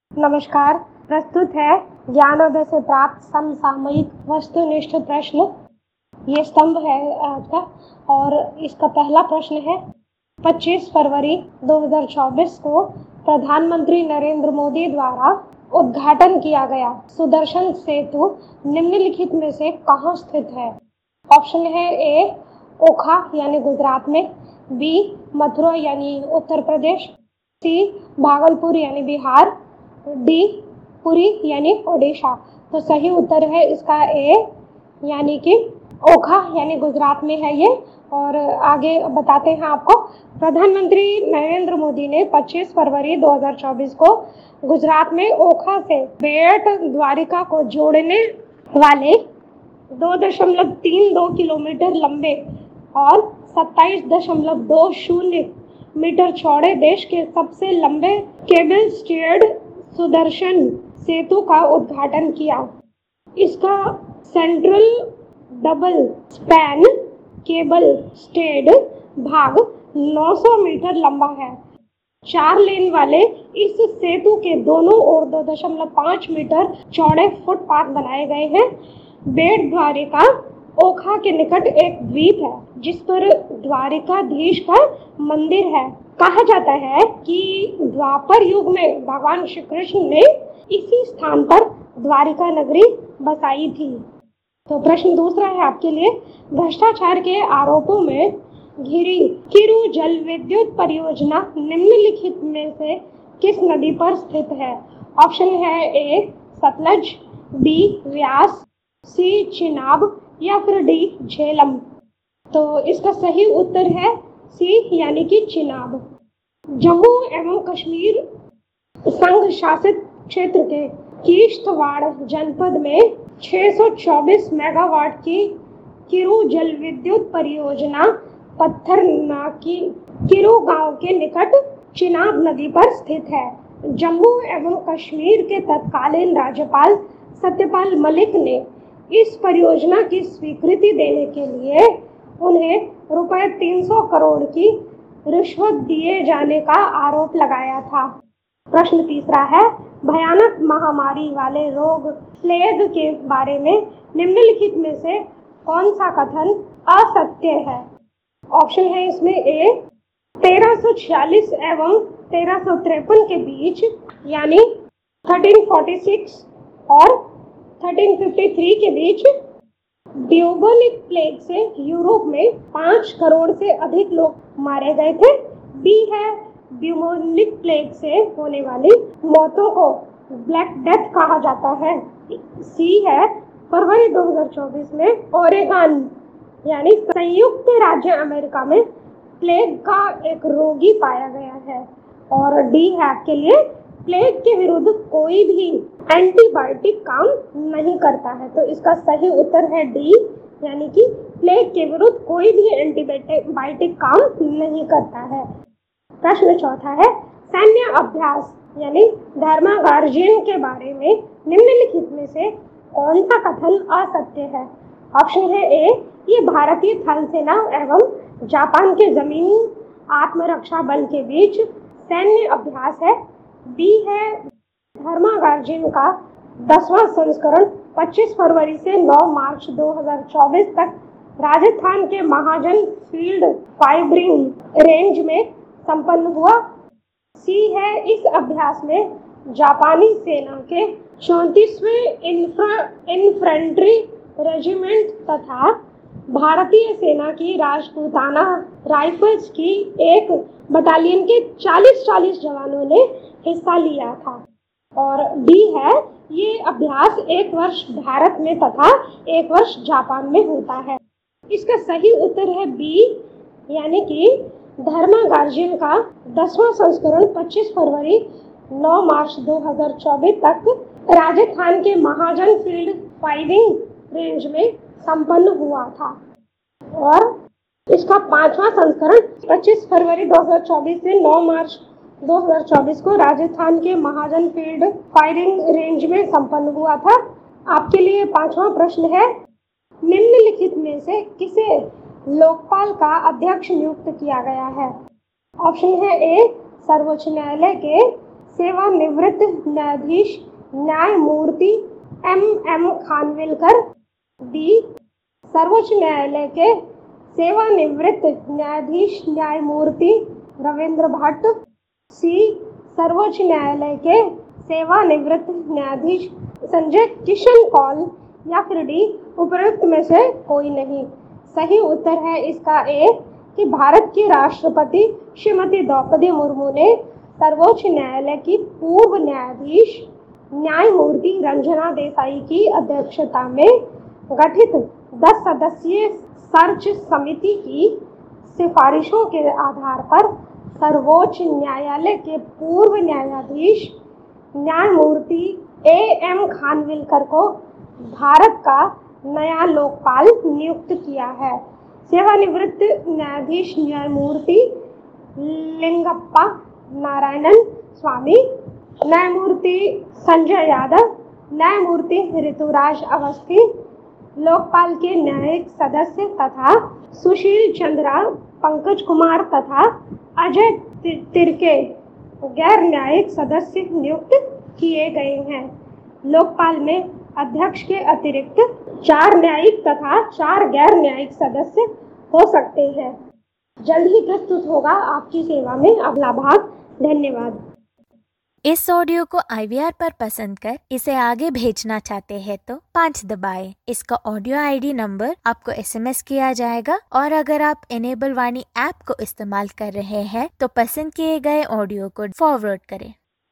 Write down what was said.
नमस्कार। प्रस्तुत है ज्ञानोदय से प्राप्त समसामयिक वस्तुनिष्ठ प्रश्न। ये स्तंभ है आज का और इसका पहला प्रश्न है 25 फरवरी 2024 को प्रधानमंत्री नरेंद्र मोदी द्वारा उद्घाटन किया गया सुदर्शन सेतु निम्नलिखित में से कहाँ स्थित है? ऑप्शन है ए ओखा यानी गुजरात में, बी मथुरा यानी उत्तर प्रदेश, सी भागलपुर यानी बिहार, डी पुरी यानी ओडिशा। तो सही उत्तर है इसका ए यानी कि ओखा यानी गुजरात में है ये। और आगे बताते हैं आपको। प्रधानमंत्री नरेंद्र मोदी ने 25 फरवरी 2024 को गुजरात में ओखा से बेट द्वारिका को जोड़ने वाले 2.32 किलोमीटर लंबे और 27.20 मीटर चौड़े देश के सबसे लंबे केबल स्टीयर्ड सुदर्शन सेतु का उद्घाटन किया। इसका central double span cable stayed भाग 900 मीटर लंबा है। 4 लेन वाले इस सेतु के दोनों ओर 2.5 मीटर चौड़े फुटपाथ बनाए गए हैं। बेट द्वारिका ओखा के निकट एक द्वीप है जिस पर द्वारिकाधीश का मंदिर है। कहा जाता है कि द्वापर युग में भगवान श्री कृष्ण ने इसी स्थान पर द्वारिका नगरी बसाई थी। तो प्रश्न दूसरा है आपके लिए। भ्रष्टाचार के आरोपों में घिरी किरू जल विद्युत परियोजना निम्नलिखित में से किस नदी पर स्थित है? ऑप्शन है A Sutlej, B Beas, C Chenab या फिर डी झेलम। तो इसका सही उत्तर है सी यानी कि चिनाब। जम्मू एवं कश्मीर संघ शासित क्षेत्र के किश्तवाड़ जनपद में 624 मेगावाट की किरू जल विद्युत परियोजना पत्थरनाकी किरू गांव के निकट चिनाब नदी पर स्थित है। जम्मू एवं कश्मीर के तत्कालीन राज्यपाल सत्यपाल मलिक ने इस परियोजना की स्वीकृति देने के लिए उन्हें रुपए 300 करोड़ की रिश्वत दिए जाने का आरोप लगाया था। प्रश्न तीसरा है। भयानक महामारी वाले रोग प्लेग के बारे में निम्नलिखित में से कौन सा कथन असत्य है? ऑप्शन है इसमें ए 1346 एवं 1353 के बीच यानी 1346 और 1353 के बीच ब्यूबोनिक प्लेग से यूरोप में 5 करोड़ से अधिक लोग मारे गए थे। बी है ब्यूबोनिक प्लेग से होने वाली मौतों को ब्लैक डेथ कहा जाता है। सी है फरवरी 2024 में ओरेगन यानी संयुक्त राज्य अमेरिका में प्लेग का एक रोगी पाया गया है। और डी है आपके लिए प्लेग के विरुद्ध कोई भी एंटीबायोटिक काम नहीं करता है। तो इसका सही उत्तर है डी यानी कि प्लेग के विरुद्ध कोई भी एंटीबायोटिक काम नहीं करता है। प्रश्न चौथा है। सैन्य अभ्यास यानी धर्मागार्जियन के बारे में निम्नलिखित में से कौन सा कथन असत्य है? ऑप्शन है ए ये भारतीय थल सेना एवं जापान के जमीनी आत्मरक्षा बल के बीच सैन्य अभ्यास है। बी है धर्मागार्जियन का 10वां संस्करण 25 फरवरी से 9 मार्च 2024 तक राजस्थान के महाजन फील्ड फाइरिंग रेंज में संपन्न हुआ। सी है इस अभ्यास में जापानी सेना के 34वें इन्फेंट्री रेजिमेंट तथा भारतीय सेना की राजपूताना राइफल्स की एक बटालियन के 40 जवानों ने हिस्सा लिया था। और डी है ये अभ्यास 1 वर्ष भारत में तथा 1 वर्ष जापान में होता है। इसका सही उत्तर है बी यानी कि धर्मागार्जियन का 10वां संस्करण 25 फरवरी 9 मार्च 2024 तक राजस्थान के महाजन फील्ड फायरिंग रेंज में संपन्न हुआ था। और इसका 5वां संस्करण 25 फरवरी 2024 से 9 मार्च 2024 को राजस्थान के महाजन फील्ड फायरिंग रेंज में संपन्न हुआ था। आपके लिए 5वां प्रश्न है। निम्नलिखित में से किसे लोकपाल का अध्यक्ष नियुक्त किया गया है? ऑप्शन है ए सर्वोच्च न्यायालय के सेवानिवृत्त न्यायाधीश न्यायमूर्ति M खानविलकर। डी, सर्वोच्च न्यायालय के सेवानिवृत्त न्यायाधीश न्यायमूर्ति रविंद्र भट्ट। सी, सर्वोच्च न्यायालय के सेवानिवृत्त न्यायाधीश संजय किशन कौल। या फिर डी, उपरोक्त में से कोई नहीं। सही उत्तर है इसका ए कि भारत के राष्ट्रपति श्रीमती द्रौपदी मुर्मू ने सर्वोच्च न्यायालय की पूर्व न्यायाधीश न्यायमूर्ति रंजना देसाई की अध्यक्षता में गठित 10 सदस्यीय सर्च समिति की सिफारिशों के आधार पर सर्वोच्च न्यायालय के पूर्व न्यायाधीश न्यायमूर्ति M खानविलकर को भारत का नया लोकपाल नियुक्त किया है। सेवानिवृत्त न्यायाधीश न्यायमूर्ति लिंगप्पा नारायणन स्वामी, न्यायमूर्ति संजय यादव, न्यायमूर्ति ऋतुराज अवस्थी, लोकपाल के न्यायिक सदस्य तथा सुशील चंद्रा, पंकज कुमार तथा अजय तिर्के गैर न्यायिक सदस्य नियुक्त किए गए हैं। लोकपाल में अध्यक्ष के अतिरिक्त 4 न्यायिक तथा 4 गैर न्यायिक सदस्य हो सकते हैं। जल्द ही प्रस्तुत होगा आपकी सेवा में अगला भाग। धन्यवाद। इस ऑडियो को IVR पर पसंद कर इसे आगे भेजना चाहते हैं तो 5 दबाएं। इसका ऑडियो ID नंबर आपको SMS किया जाएगा और अगर आप इनेबल वाणी ऐप को इस्तेमाल कर रहे हैं तो पसंद किए गए ऑडियो को फॉरवर्ड करें।